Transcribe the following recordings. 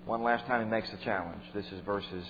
one last time he makes the challenge. This is verses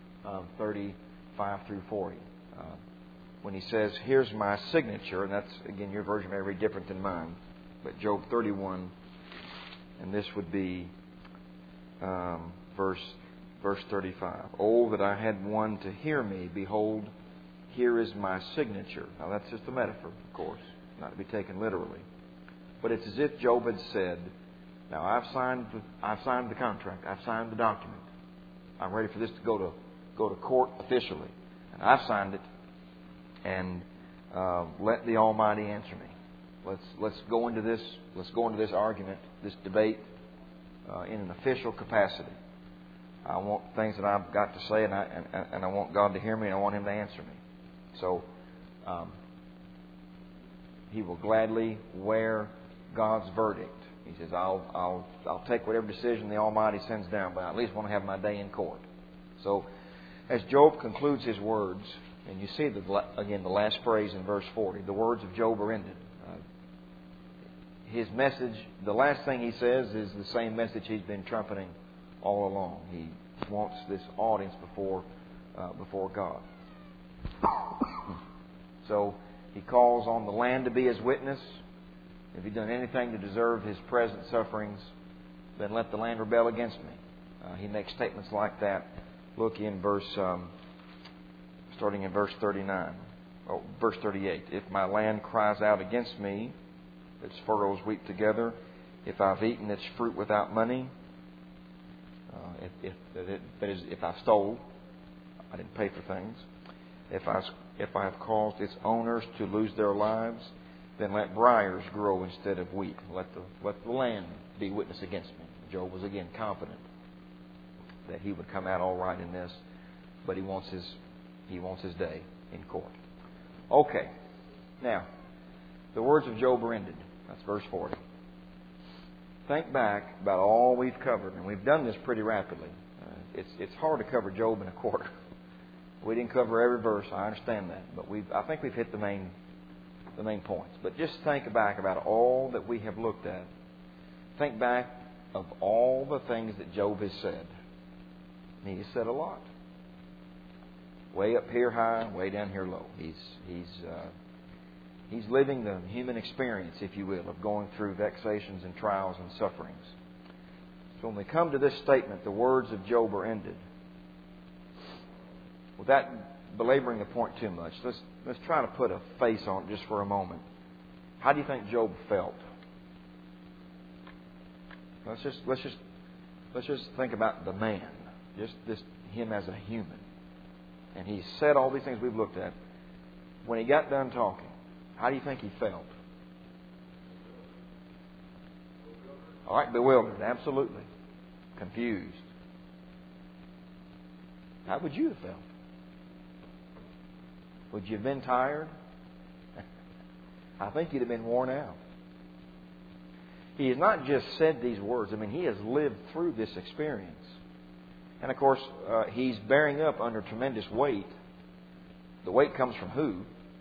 35 through 40. When he says, here's my signature, and that's, again, your version may read different than mine, but Job 31, and this would be verse 35. Oh, that I had one to hear me. Behold, here is my signature. Now, that's just a metaphor, of course, not to be taken literally. But it's as if Job had said, now, I've signed the contract. I've signed the document. I'm ready for this to go to court officially. And I've signed it. And let the Almighty answer me. Let's go into this. Let's go into this argument, this debate, in an official capacity. I want things that I've got to say, and I want God to hear me, and I want Him to answer me. So he will gladly wear God's verdict. He says, I'll take whatever decision the Almighty sends down, but I at least want to have my day in court. So, as Job concludes his words, and you see, again, the last phrase in verse 40, the words of Job are ended. His message, the last thing he says is the same message he's been trumpeting all along. He wants this audience before God. So, he calls on the land to be his witness. If you've done anything to deserve his present sufferings, then let the land rebel against me. He makes statements like that. Look in starting in verse 39. Verse 38. If my land cries out against me, its furrows weep together. If I've eaten its fruit without money, if I stole, I didn't pay for things. If I have caused its owners to lose their lives, then let briars grow instead of wheat. Let the land be witness against me. Job was again confident that he would come out all right in this, but he wants his day in court. Okay, now the words of Job are ended. That's verse 40. Think back about all we've covered, and we've done this pretty rapidly. It's hard to cover Job in a quarter. We didn't cover every verse. I understand that, but I think we've hit the main points. But just think back about all that we have looked at. Think back of all the things that Job has said. And he has said a lot. Way up here high, way down here low. He's living the human experience, if you will, of going through vexations and trials and sufferings. So when we come to this statement, the words of Job are ended. Without belaboring the point too much, let's try to put a face on it just for a moment. How do you think Job felt? Let's just think about the man, just him as a human. And he said all these things we've looked at. When he got done talking, how do you think he felt? All right, bewildered, absolutely. Confused. How would you have felt? Would you have been tired? I think you'd have been worn out. He has not just said these words. I mean, he has lived through this experience. And of course, he's bearing up under tremendous weight. The weight comes from who?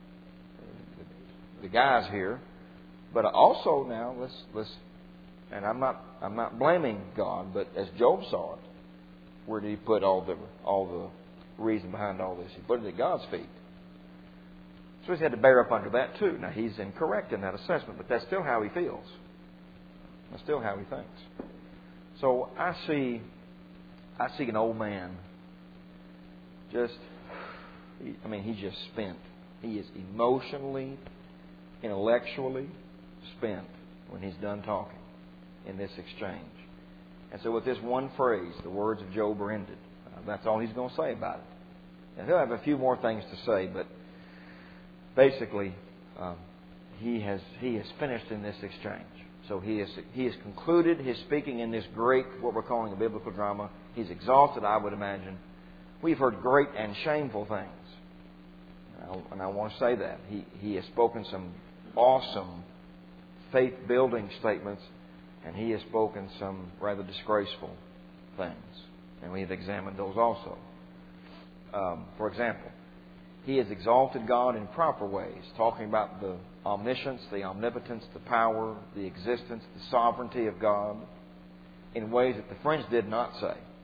The guys here. But also now, let's and I'm not blaming God, but as Job saw it, where did he put all the reason behind all this? He put it at God's feet. So he's had to bear up under that too. Now he's incorrect in that assessment, but that's still how he feels. That's still how he thinks. So I see an old man he's just spent. He is emotionally, intellectually spent when he's done talking in this exchange. And so with this one phrase, the words of Job are ended. That's all he's going to say about it. And he'll have a few more things to say, but basically, he has finished in this exchange. So he has concluded his speaking in this great, what we're calling a biblical drama. He's exhausted, I would imagine. We've heard great and shameful things. And I want to say that. He has spoken some awesome faith-building statements, and he has spoken some rather disgraceful things. And we have examined those also. For example, he has exalted God in proper ways, talking about the omniscience, the omnipotence, the power, the existence, the sovereignty of God in ways that the French did not say.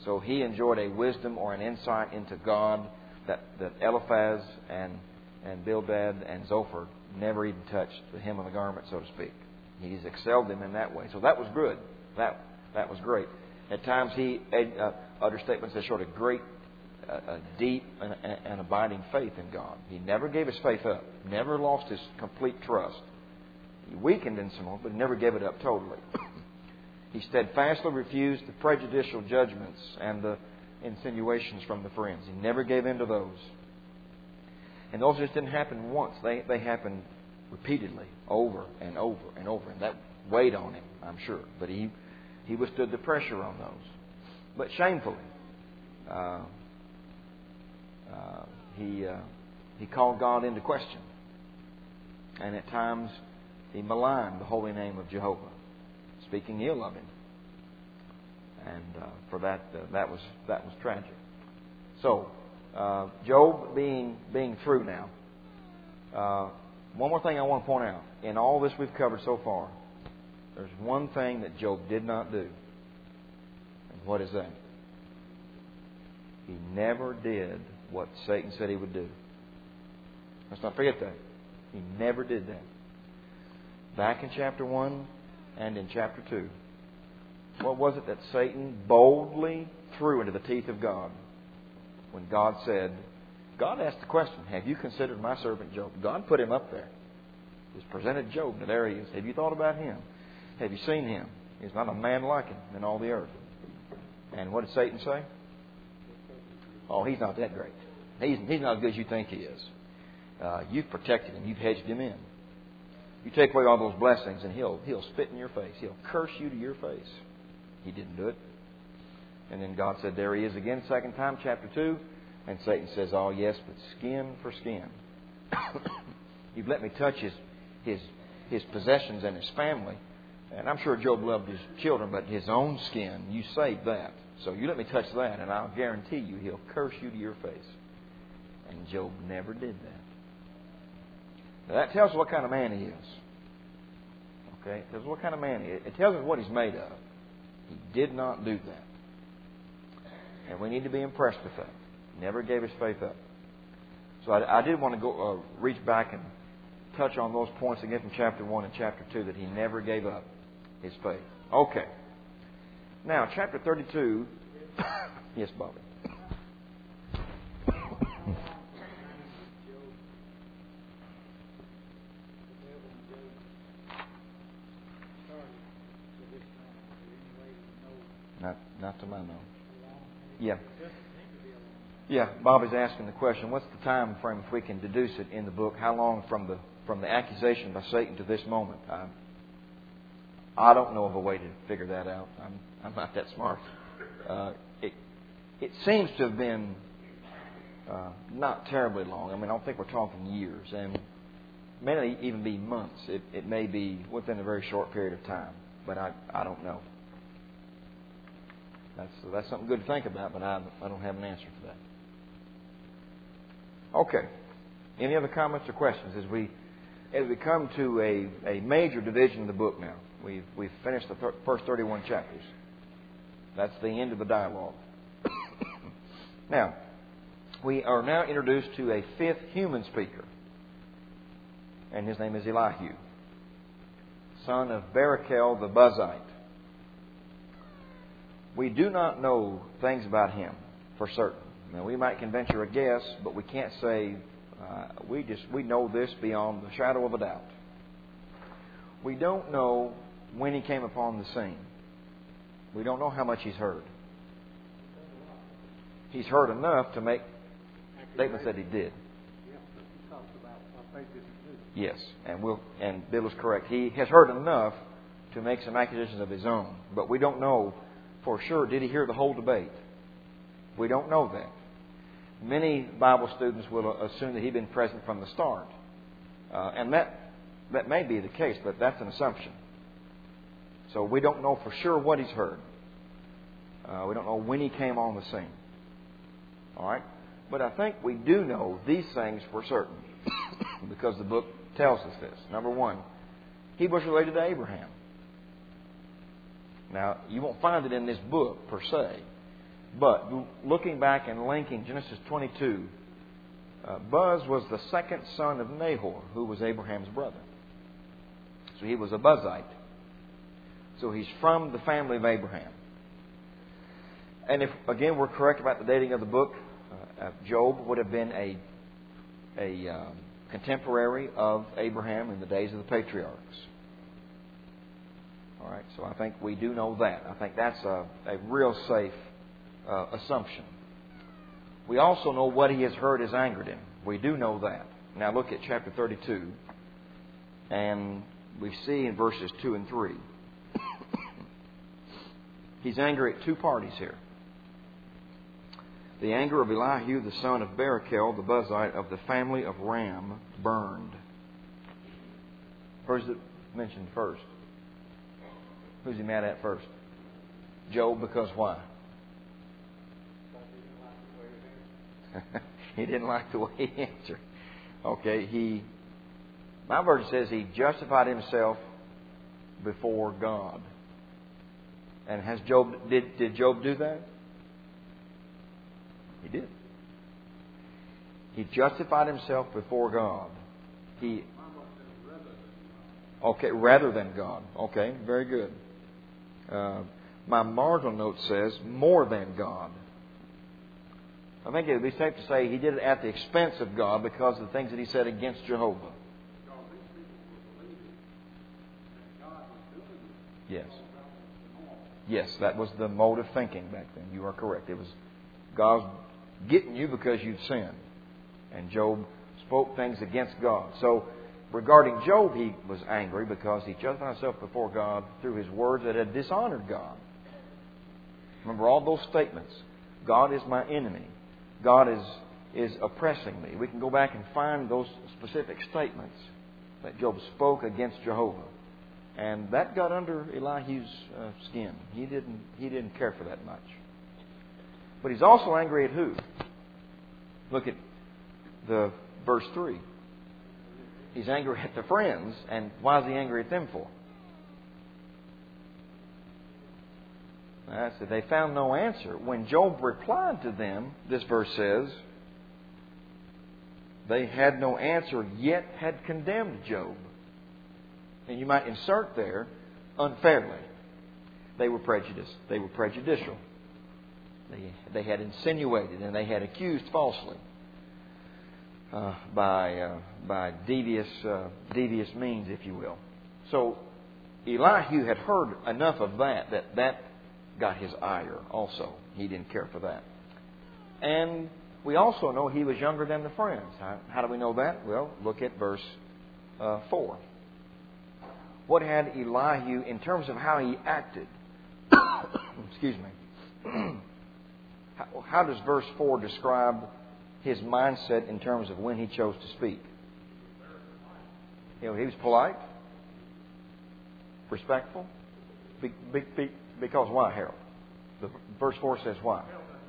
So he enjoyed a wisdom or an insight into God that Eliphaz and Bildad and Zophar never even touched the hem of the garment, so to speak. He's excelled them in that way. So that was good. That was great. At times he uttered statements that showed a deep and abiding faith in God. He never gave his faith up. Never lost his complete trust. He weakened in some, but never gave it up totally. He steadfastly refused the prejudicial judgments and the insinuations from the friends. He never gave in to those. And those just didn't happen once. They happened repeatedly, over and over and over. And that weighed on him, I'm sure. But he withstood the pressure on those. But shamefully, he called God into question. And at times, he maligned the holy name of Jehovah, speaking ill of him. And for that was tragic. So, Job being through now. One more thing I want to point out. In all this we've covered so far, there's one thing that Job did not do. And what is that? He never did what Satan said he would do. Let's not forget that. He never did that. Back in chapter 1 and in chapter 2, what was it that Satan boldly threw into the teeth of God? When God said, God asked the question, have you considered my servant Job? God put him up there. He's presented Job, and there he is. Have you thought about him? Have you seen him? He's not a man like him in all the earth. And what did Satan say? Oh, he's not that great. He's not as good as you think he is. You've protected him. You've hedged him in. You take away all those blessings and he'll spit in your face. He'll curse you to your face. He didn't do it. And then God said, there he is again, second time, chapter 2. And Satan says, oh yes, but skin for skin. You've let me touch his possessions and his family. And I'm sure Job loved his children, but his own skin, you saved that. So you let me touch that, and I'll guarantee you he'll curse you to your face. And Job never did that. Now that tells us what kind of man he is. Okay? It tells us what kind of man he is. It tells us what he's made of. He did not do that. And we need to be impressed with that. Never gave his faith up. So I did want to go reach back and touch on those points again from chapter 1 and chapter 2 that he never gave up his faith. Okay. Now, chapter 32. Yes, Bobby. Not to my knowledge. Yeah. Yeah, Bobby's asking the question, what's the time frame if we can deduce it in the book? How long from the accusation by Satan to this moment? I don't know of a way to figure that out. I'm not that smart. It seems to have been not terribly long. I mean, I don't think we're talking years. And it may not even be months. It may be within a very short period of time. But I don't know. That's something good to think about, but I don't have an answer for that. Okay. Any other comments or questions as we come to a major division of the book now? We've finished the first 31 chapters. That's the end of the dialogue. Now, we are now introduced to a fifth human speaker, and his name is Elihu, son of Barachel the Buzite. We do not know things about him for certain. Now, we might can venture a guess, but we can't say we know this beyond the shadow of a doubt. We don't know when he came upon the scene. We don't know how much he's heard. He's heard enough to make statements that he did. Yes, and Bill is correct. He has heard enough to make some accusations of his own, but we don't know for sure. Did he hear the whole debate? We don't know that. Many Bible students will assume that he'd been present from the start. And that may be the case, but that's an assumption. So we don't know for sure what he's heard. We don't know when he came on the scene. All right? But I think we do know these things for certain because the book tells us this. Number one, he was related to Abraham. Now, you won't find it in this book per se, But looking back and linking Genesis 22, Buz was the second son of Nahor, who was Abraham's brother. So he was a Buzite. So he's from the family of Abraham. And if, again, we're correct about the dating of the book, Job would have been a contemporary of Abraham in the days of the patriarchs. All right, so I think we do know that. I think that's a real safe assumption. We also know what he has heard has angered him. We do know that. Now look at chapter 32, and we see in verses 2 and 3. He's angry at two parties here. The anger of Elihu, the son of Barachel, the Buzite of the family of Ram, burned. Where's it mentioned first? Who's he mad at first? Job, because why? He didn't like the way he answered. Okay, my version says he justified himself before God. And did Job do that? He did. He justified himself before God. Rather than God. Okay, very good. My marginal note says more than God. I think it would be safe to say he did it at the expense of God because of the things that he said against Jehovah. Yes. Yes, that was the mode of thinking back then. You are correct. It was God's getting you because you've sinned. And Job spoke things against God. So, regarding Job, he was angry because he justified himself before God through his words that had dishonored God. Remember all those statements. God is my enemy. God is oppressing me. We can go back and find those specific statements that Job spoke against Jehovah. And that got under Elihu's skin. He didn't care for that much. But he's also angry at who? Look at the verse 3. He's angry at the friends. And why is he angry at them for? That's it. They found no answer. When Job replied to them, this verse says, they had no answer, yet had condemned Job. And you might insert there, unfairly. They were prejudiced. They were prejudicial. They had insinuated and they had accused falsely by devious means, if you will. So Elihu had heard enough of that got his ire also. He didn't care for that. And we also know he was younger than the friends. How do we know that? Well, look at verse 4. What had Elihu, in terms of how he acted, excuse me, how does verse 4 describe his mindset in terms of when he chose to speak? He was polite, respectful. Because why, Harold? Verse 4 says why?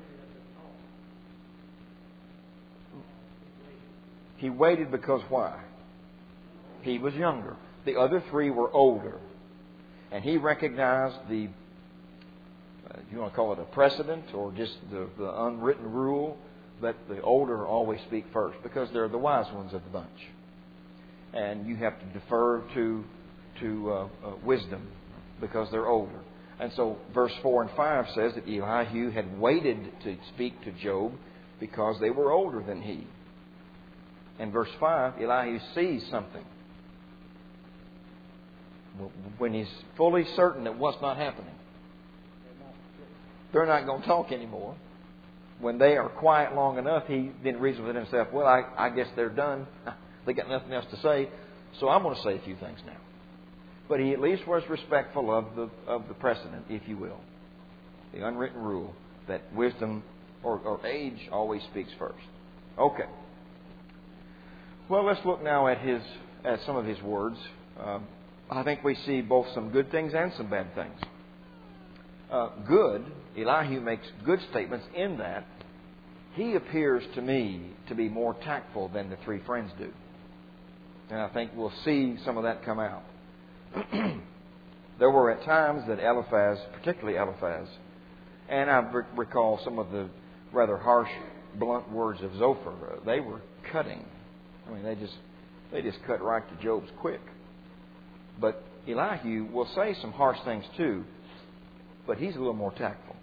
He waited because why? He was younger. The other three were older. And he recognized the, you want to call it a precedent or just the unwritten rule that the older always speak first because they're the wise ones of the bunch. And you have to defer to wisdom because they're older. And so verse 4 and 5 says that Elihu had waited to speak to Job because they were older than he. And verse 5, Elihu sees something. When he's fully certain that what's not happening. They're not going to talk anymore. When they are quiet long enough, he then reasons with himself, well, I guess they're done. They got nothing else to say, so I'm going to say a few things now. But he at least was respectful of the precedent, if you will. The unwritten rule that wisdom or age always speaks first. Okay. Well, let's look now at some of his words. I think we see both some good things and some bad things. Good, Elihu makes good statements in that he appears to me to be more tactful than the three friends do. And I think we'll see some of that come out. There were at times that Eliphaz, particularly Eliphaz, And I recall some of the rather harsh, blunt words of Zophar. They were cutting. I mean, they just cut right to Job's quick. But Elihu will say some harsh things too, but he's a little more tactful.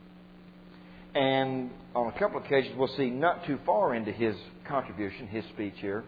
And on a couple of occasions, we'll see not too far into his contribution, his speech here,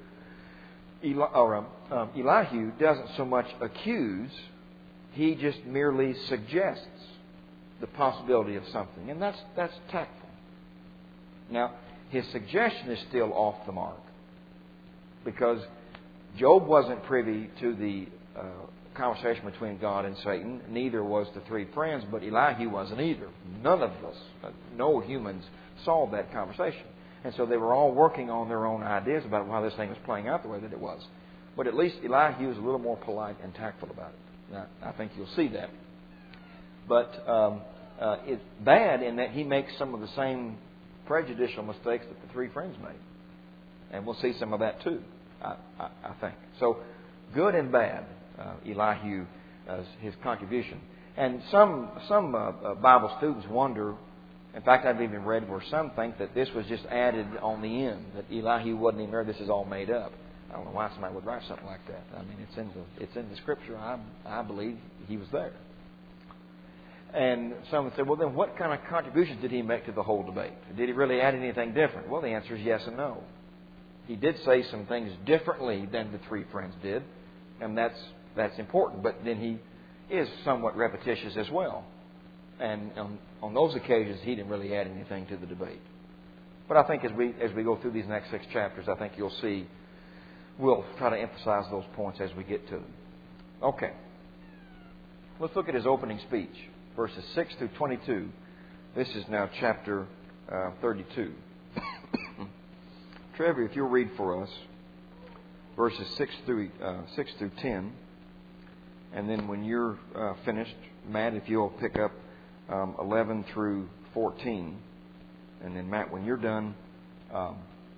Elihu doesn't so much accuse, he just merely suggests the possibility of something. And that's tactful. Now, his suggestion is still off the mark, because Job wasn't privy to the conversation between God and Satan. Neither was the three friends, but Elihu wasn't either. None of us, no humans, saw that conversation. And so they were all working on their own ideas about why this thing was playing out the way that it was. But at least Elihu was a little more polite and tactful about it. Now, I think you'll see that. But it's bad in that he makes some of the same prejudicial mistakes that the three friends made. And we'll see some of that too, I think. So, good and bad, Elihu, his contribution. And some Bible students wonder, in fact, I've even read where some think that this was just added on the end, that Elihu wasn't even there, this is all made up. I don't know why somebody would write something like that. I mean, it's in the Scripture. I believe he was there. And some would say, well, then what kind of contributions did he make to the whole debate? Did he really add anything different? Well, the answer is yes and no. He did say some things differently than the three friends did, and that's important. But then he is somewhat repetitious as well. And on those occasions, he didn't really add anything to the debate. But I think as we go through these next 6 chapters, I think you'll see we'll try to emphasize those points as we get to them. Okay. Let's look at his opening speech, verses 6 through 22. This is now chapter 32. Trevor, if you'll read for us verses 6 through 10, and then when you're finished, Matt, if you'll pick up 11 through 14, and then Matt, when you're done, let me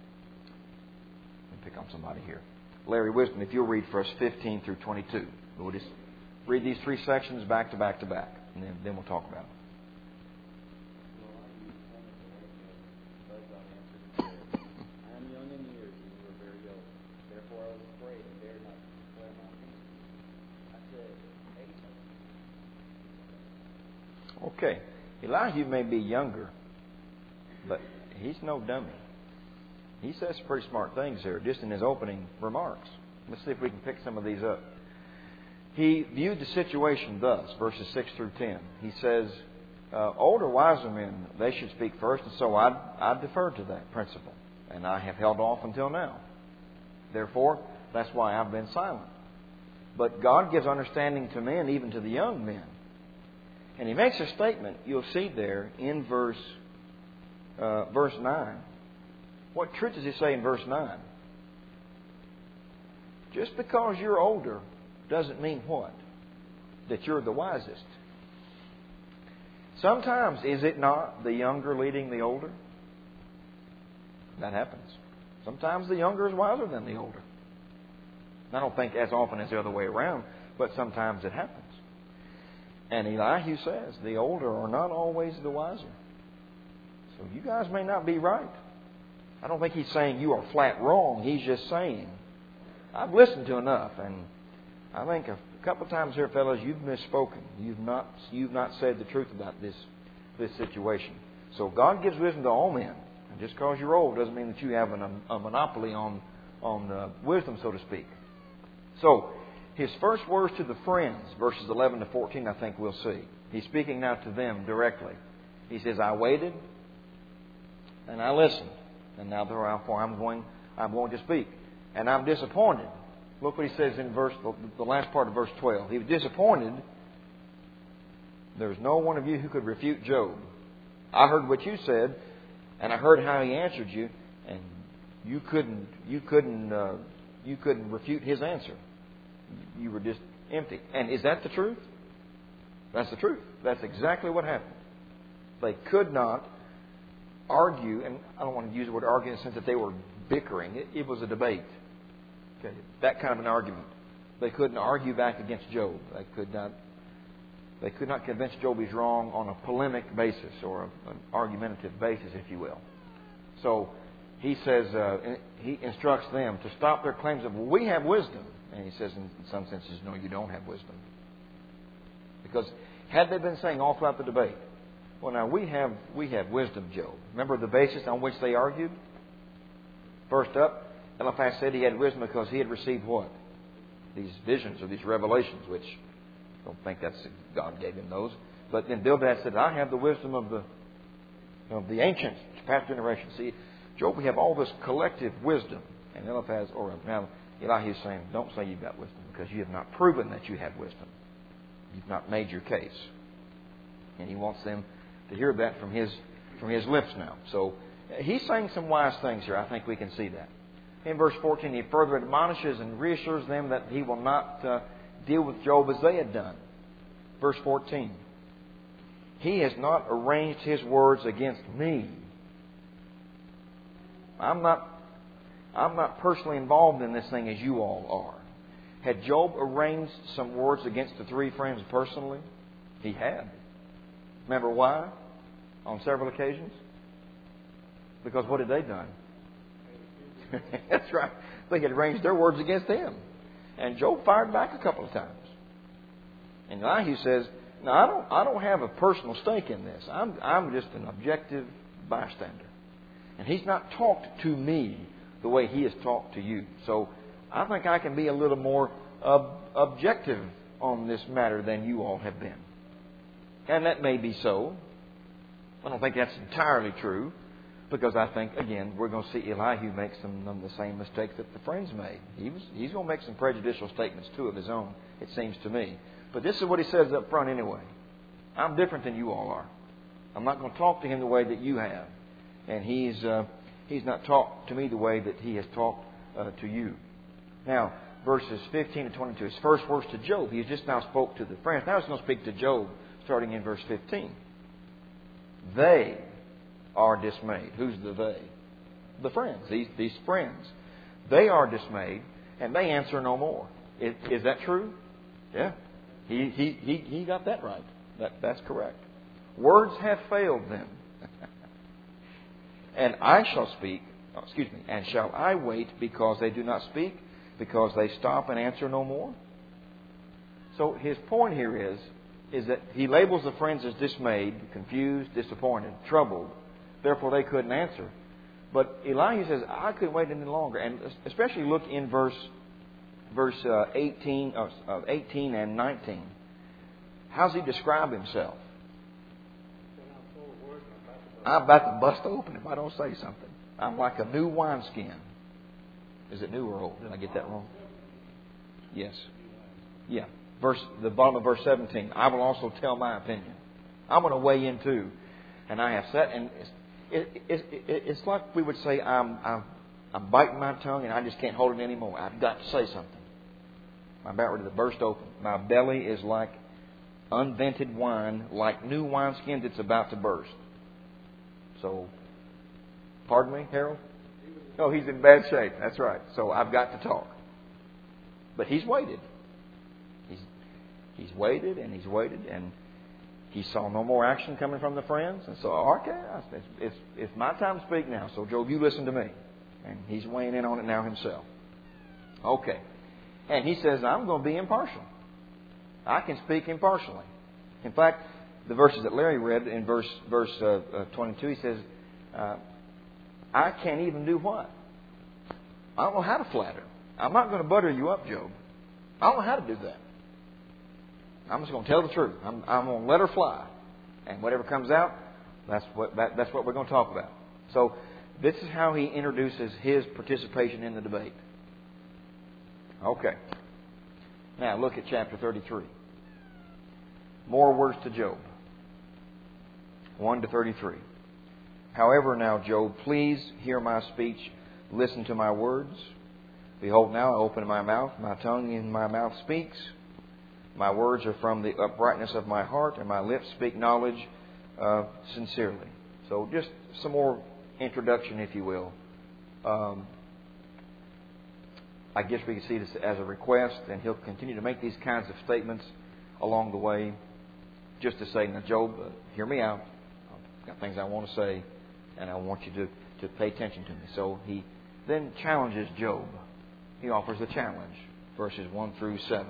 pick on somebody here. Larry Wisdom, if you'll read for us 15 through 22. We'll just read these 3 sections back to back to back, and then we'll talk about them. Okay, Elihu may be younger, but he's no dummy. He says some pretty smart things here, just in his opening remarks. Let's see if we can pick some of these up. He viewed the situation thus, verses 6 through 10. He says, older, wiser men, they should speak first, and so I defer to that principle, and I have held off until now. Therefore, that's why I've been silent. But God gives understanding to men, even to the young men. And he makes a statement, you'll see there, in verse 9. What truth does he say in verse 9? Just because you're older doesn't mean what? That you're the wisest. Sometimes, is it not the younger leading the older? That happens. Sometimes the younger is wiser than the older. I don't think as often as the other way around, but sometimes it happens. And Elihu says, the older are not always the wiser. So you guys may not be right. I don't think he's saying you are flat wrong. He's just saying, I've listened to enough, and I think a couple of times here, fellas, you've misspoken. You've not said the truth about this situation. So God gives wisdom to all men. And just because you're old doesn't mean that you have a monopoly on wisdom, so to speak. So, his first words to the friends, verses 11 to 14, I think we'll see. He's speaking now to them directly. He says, I waited and I listened, and now therefore I'm going to speak. And I'm disappointed. Look what he says in the last part of verse 12. He was disappointed. There's no one of you who could refute Job. I heard what you said, and I heard how he answered you, and you couldn't refute his answer. You were just empty. And is that the truth? That's the truth. That's exactly what happened. They could not argue, and I don't want to use the word argue in the sense that they were bickering. It was a debate. Okay, that kind of an argument. They couldn't argue back against Job. They could not convince Job he's wrong on a polemic basis or an argumentative basis, if you will. So he says, he instructs them to stop their claims of, well, we have wisdom. And he says, in some senses, no, you don't have wisdom. Because had they been saying all throughout the debate, well, now we have wisdom, Job. Remember the basis on which they argued? First up, Eliphaz said he had wisdom because he had received what? These visions or these revelations, which I don't think that's God gave him those. But then Bildad said, I have the wisdom of the ancients, past generations. See, Job, we have all this collective wisdom. And Eliphaz, or now Elihu is saying, don't say you've got wisdom because you have not proven that you have wisdom. You've not made your case. And he wants them to hear that from his lips now. So he's saying some wise things here. I think we can see that. In verse 14, he further admonishes and reassures them that he will not deal with Job as they had done. Verse 14. He has not arranged his words against me. I'm not personally involved in this thing as you all are. Had Job arranged some words against the three friends personally? He had. Remember why? On several occasions? Because what had they done? That's right. They had arranged their words against him. And Job fired back a couple of times. And Elihu says, no, I don't have a personal stake in this. I'm just an objective bystander. And he's not talked to me the way he has talked to you. So I think I can be a little more objective on this matter than you all have been. And that may be so. I don't think that's entirely true. Because I think, again, we're going to see Elihu make some of the same mistakes that the friends made. He's going to make some prejudicial statements, too, of his own, it seems to me. But this is what he says up front anyway. I'm different than you all are. I'm not going to talk to him the way that you have. And he's not talked to me the way that he has talked to you. Now, verses 15 to 22. His first words to Job. He has just now spoke to the friends. Now he's going to speak to Job, starting in verse 15. They are dismayed. Who's the they? The friends. These friends. They are dismayed, and they answer no more. Is that true? Yeah. He got that right. That's correct. Words have failed them. And I shall speak, and shall I wait because they do not speak, because they stop and answer no more? So his point here is that he labels the friends as dismayed, confused, disappointed, troubled. Therefore, they couldn't answer. But Elihu says, I couldn't wait any longer. And especially look in verse 18 and 19. How does he describe himself? I'm about to bust open if I don't say something. I'm like a new wineskin. Is it new or old? Did I get that wrong? Yes. Yeah. The bottom of verse 17. I will also tell my opinion. I'm going to weigh in too. And I have said, and it's like we would say, I'm biting my tongue and I just can't hold it anymore. I've got to say something. I'm about ready to burst open. My belly is like unvented wine, like new wineskin that's about to burst. So, pardon me, Harold? No, he's in bad shape. That's right. So I've got to talk. But he's waited. He's waited and he's waited, and he saw no more action coming from the friends. And so, okay, it's my time to speak now. So, Job, you listen to me. And he's weighing in on it now himself. Okay. And he says, I'm going to be impartial. I can speak impartially. In fact, the verses that Larry read in verse 22, he says, I can't even do what? I don't know how to flatter. I'm not going to butter you up, Job. I don't know how to do that. I'm just going to tell the truth. I'm going to let her fly. And whatever comes out, that's what we're going to talk about. So this is how he introduces his participation in the debate. Okay. Now look at chapter 33. More words to Job. 1 to 33. However, now, Job, please hear my speech. Listen to my words. Behold, now I open my mouth. My tongue in my mouth speaks. My words are from the uprightness of my heart, and my lips speak knowledge sincerely. So just some more introduction, if you will. I guess we can see this as a request, and he'll continue to make these kinds of statements along the way just to say, now, Job, hear me out. I've got things I want to say, and I want you to pay attention to me. So he then challenges Job. He offers a challenge, verses 1 through 7.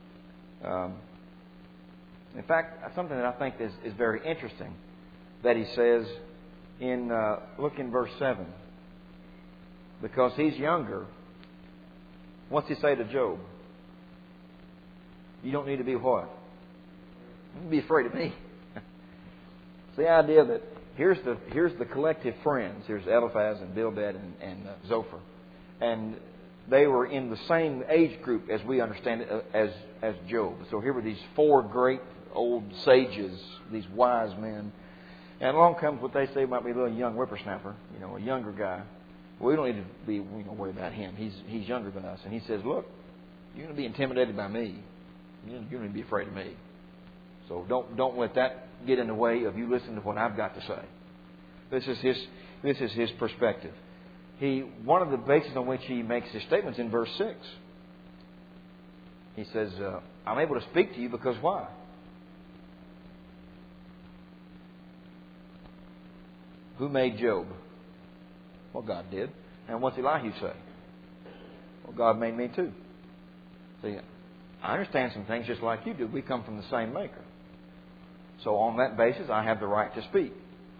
In fact, something that I think is very interesting that he says look in verse 7. Because he's younger, what's he say to Job? You don't need to be what? Don't be afraid of me. It's the idea that here's the collective friends. Here's Eliphaz and Bildad and Zophar. And they were in the same age group, as we understand it, as Job. So here were these four great old sages, these wise men. And along comes what they say might be a little young whippersnapper, a younger guy. We don't need to be worried about him. He's younger than us. And he says, look, you're going to be intimidated by me. You're going to be afraid of me. So don't let that get in the way of you listening to what I've got to say. This is his perspective. One of the bases on which he makes his statements in verse 6. He says, I'm able to speak to you because why? Who made Job? Well, God did. And what's Elihu say? Well, God made me too. See, I understand some things just like you do. We come from the same maker. So on that basis, I have the right to speak.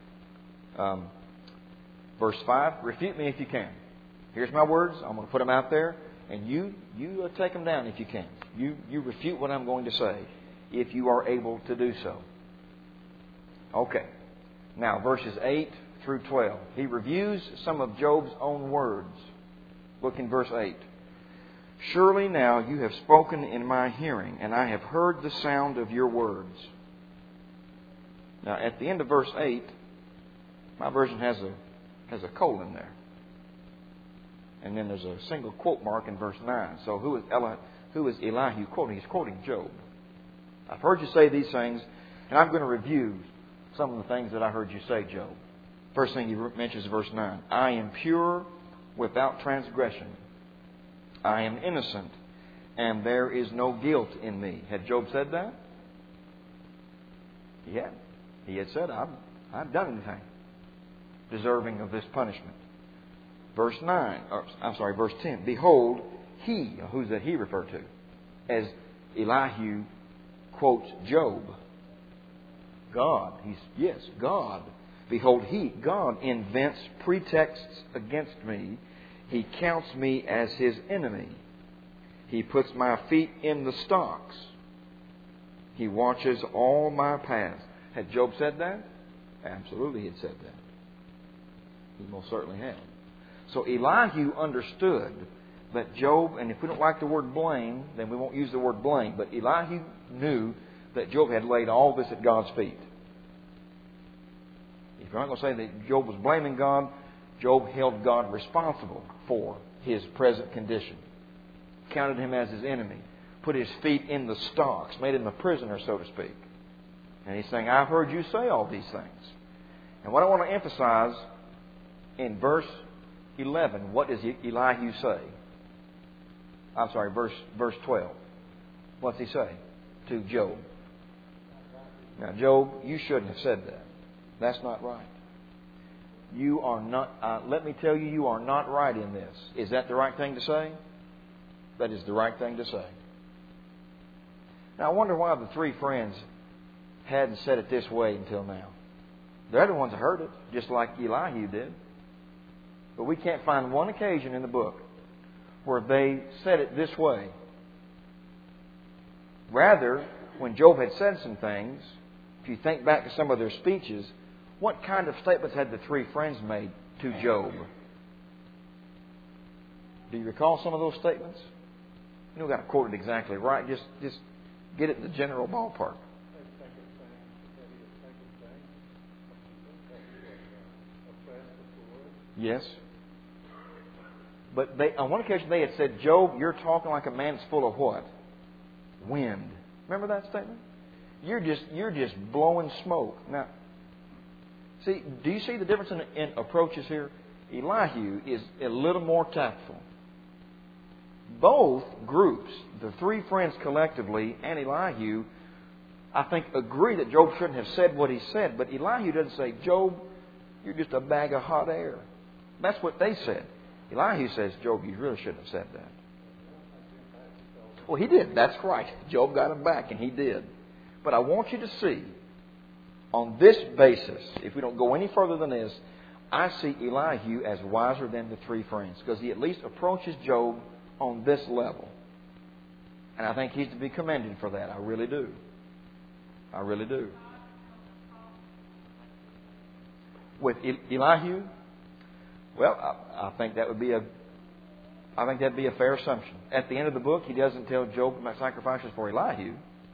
Verse 5, refute me if you can. Here's my words. I'm going to put them out there. And you take them down if you can. You refute what I'm going to say if you are able to do so. Okay. Now, verses 8 through 12. He reviews some of Job's own words. Look in verse 8. Surely now you have spoken in my hearing, and I have heard the sound of your words. Now, at the end of verse 8, my version has a colon there. And then there's a single quote mark in verse 9. So who is Elihu quoting? He's quoting Job. I've heard you say these things, and I'm going to review some of the things that I heard you say, Job. First thing he mentions is verse 9. I am pure without transgression. I am innocent, and there is no guilt in me. Had Job said that? He had. He had said, I've done anything deserving of this punishment. Verse 10. Behold, he, who's that he referred to? As Elihu quotes Job. God. God. Behold, God invents pretexts against me. He counts me as his enemy. He puts my feet in the stocks. He watches all my paths. Had Job said that? Absolutely, he had said that. He most certainly had. So Elihu understood that Job, and if we don't like the word blame, then we won't use the word blame, but Elihu knew that Job had laid all this at God's feet. If you're not going to say that Job was blaming God, Job held God responsible for his present condition. Counted him as his enemy. Put his feet in the stocks. Made him a prisoner, so to speak. And he's saying, I've heard you say all these things. And what I want to emphasize in verse 11, what does Elihu say? I'm sorry, verse 12. What's he say to Job? Now, Job, you shouldn't have said that. That's not right. You are not, let me tell you, you are not right in this. Is that the right thing to say? That is the right thing to say. Now, I wonder why the three friends hadn't said it this way until now. They're the ones that heard it, just like Elihu did. But we can't find one occasion in the book where they said it this way. Rather, when Job had said some things, if you think back to some of their speeches, what kind of statements had the three friends made to Job? Do you recall some of those statements? You don't got to quote it exactly right. Just get it in the general ballpark. Yes. But on one occasion they had said, Job, you're talking like a man that's full of what? Wind. Remember that statement? You're just blowing smoke. Now, see, do you see the difference in approaches here? Elihu is a little more tactful. Both groups, the three friends collectively and Elihu, I think, agree that Job shouldn't have said what he said. But Elihu doesn't say, Job, you're just a bag of hot air. That's what they said. Elihu says, Job, you really shouldn't have said that. Well, he did. That's right. Job got him back, and he did. But I want you to see, on this basis, if we don't go any further than this, I see Elihu as wiser than the three friends, because he at least approaches Job on this level. And I think he's to be commended for that. I really do. I really do. With Elihu, well, I think that'd be a fair assumption. At the end of the book, he doesn't tell Job to make sacrifices for Elihu.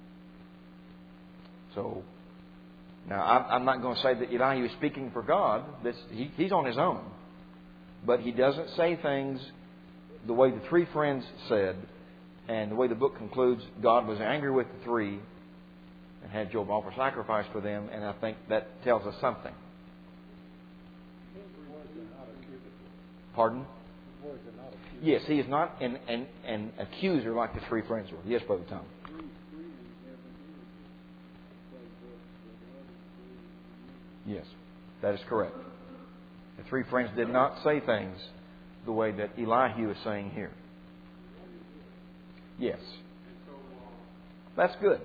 So, now I'm not going to say that Elihu is speaking for God. He's on his own. But he doesn't say things the way the three friends said. And the way the book concludes, God was angry with the three and had Job offer sacrifice for them. And I think that tells us something. Pardon? Yes, he is not an accuser like the three friends were. Yes, Brother Tom. Yes, that is correct. The three friends did not say things the way that Elihu is saying here. Yes. That's good.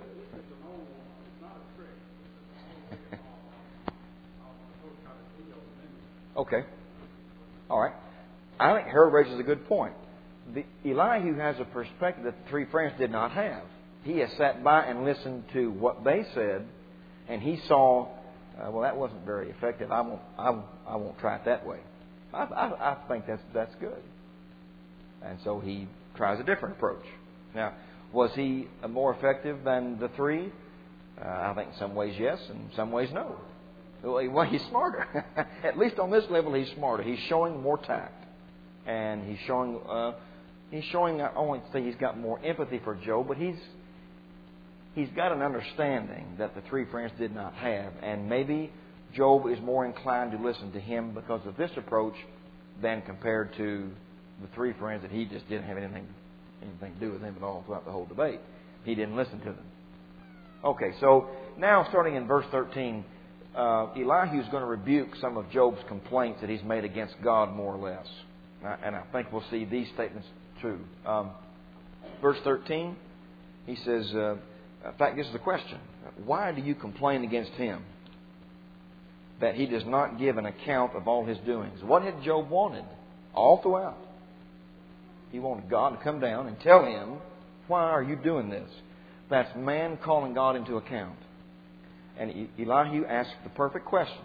Okay. All right. I think Harold raises a good point. Elihu has a perspective that the three friends did not have. He has sat by and listened to what they said, and he saw, well, that wasn't very effective. I won't try it that way. I think that's good. And so he tries a different approach. Now, was he more effective than the three? I think in some ways yes, and in some ways no. Well, he's smarter. At least on this level, he's smarter. He's showing more tact. And he's showing not only to say he's got more empathy for Job, but he's got an understanding that the three friends did not have. And maybe Job is more inclined to listen to him because of this approach than compared to the three friends that he just didn't have anything to do with him at all throughout the whole debate. He didn't listen to them. Okay, so now starting in verse 13, Elihu is going to rebuke some of Job's complaints that he's made against God, more or less. And I think we'll see these statements too. Verse 13, he says, in fact, this is the question. Why do you complain against him that he does not give an account of all his doings? What had Job wanted all throughout? He wanted God to come down and tell him, why are you doing this? That's man calling God into account. And Elihu asked the perfect question.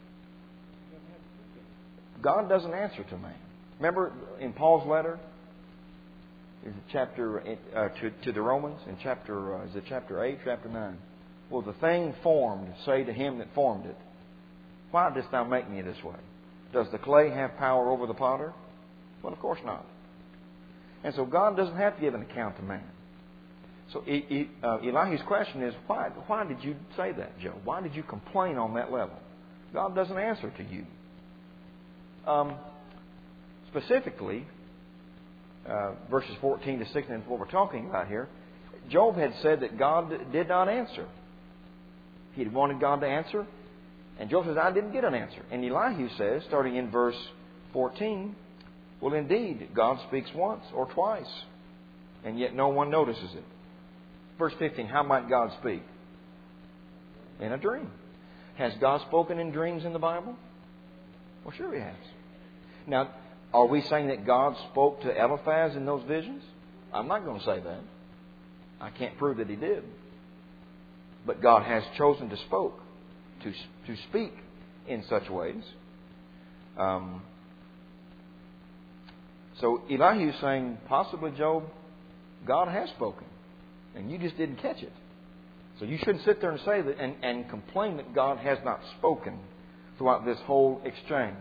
God doesn't answer to man. Remember in Paul's letter, chapter to the Romans, in chapter 8, chapter 9? Will the thing formed say to him that formed it, why dost thou make me this way? Does the clay have power over the potter? Well, of course not. And so God doesn't have to give an account to man. So Elihu's question is, why did you say that, Job? Why did you complain on that level? God doesn't answer to you. Specifically, verses 14 to 16 is what we're talking about here. Job had said that God did not answer. He had wanted God to answer. And Job says, I didn't get an answer. And Elihu says, starting in verse 14, well, indeed, God speaks once or twice, and yet no one notices it. Verse 15, how might God speak? In a dream. Has God spoken in dreams in the Bible? Well, sure He has. Now, are we saying that God spoke to Eliphaz in those visions? I'm not going to say that. I can't prove that He did. But God has chosen to speak in such ways. So Elihu is saying, possibly, Job, God has spoken, and you just didn't catch it. So you shouldn't sit there and say that and complain that God has not spoken throughout this whole exchange.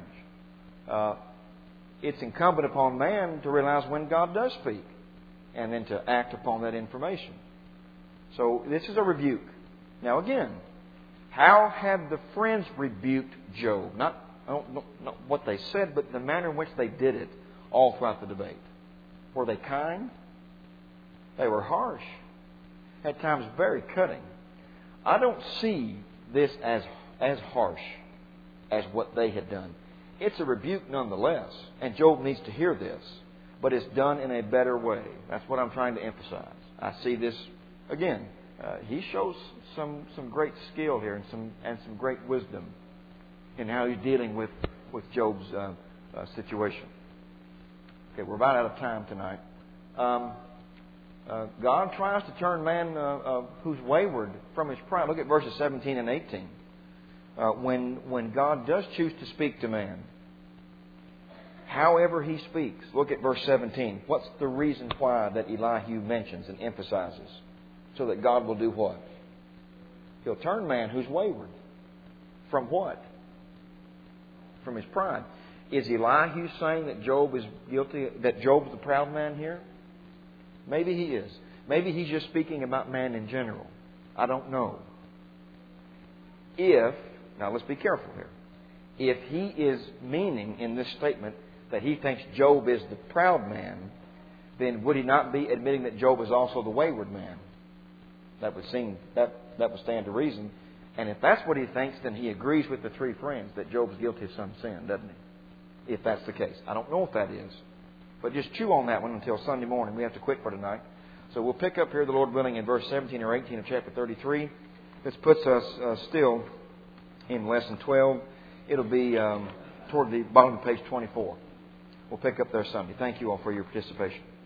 It's incumbent upon man to realize when God does speak, and then to act upon that information. So this is a rebuke. Now again, how have the friends rebuked Job? Not what they said, but the manner in which they did it all throughout the debate. Were they kind? They were harsh. At times very cutting. I don't see this as harsh as what they had done. It's a rebuke nonetheless, and Job needs to hear this, but it's done in a better way. That's what I'm trying to emphasize. I see this, again, he shows some great skill here and some great wisdom in how he's dealing with Job's situation. Okay, we're about out of time tonight. God tries to turn man who's wayward from his pride. Look at verses 17 and 18. When God does choose to speak to man, however He speaks. Look at verse 17. What's the reason why that Elihu mentions and emphasizes? So that God will do what? He'll turn man who's wayward. From what? From his pride. Is Elihu saying that Job is guilty, that Job's the proud man here? Maybe he is. Maybe he's just speaking about man in general. I don't know. Now let's be careful here. If he is meaning in this statement that he thinks Job is the proud man, then would he not be admitting that Job is also the wayward man? That would stand to reason. And if that's what he thinks, then he agrees with the three friends that Job is guilty of some sin, doesn't he? If that's the case. I don't know if that is. But just chew on that one until Sunday morning. We have to quit for tonight. So we'll pick up here, the Lord willing, in verse 17 or 18 of chapter 33. This puts us still in lesson 12. It'll be toward the bottom of page 24. We'll pick up there Sunday. Thank you all for your participation.